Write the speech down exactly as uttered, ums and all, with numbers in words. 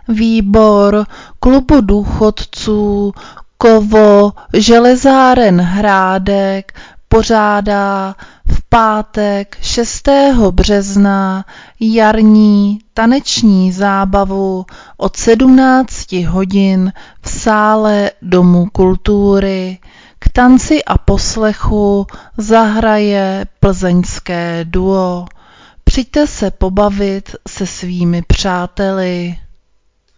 výbor klubu důchodců Kovo železáren Hrádek pořádá v pátek šestého března jarní taneční zábavu od sedmnácti hodin v sále Domu kultury. K tanci a poslechu zahraje plzeňské duo. Přijďte se pobavit se svými přáteli.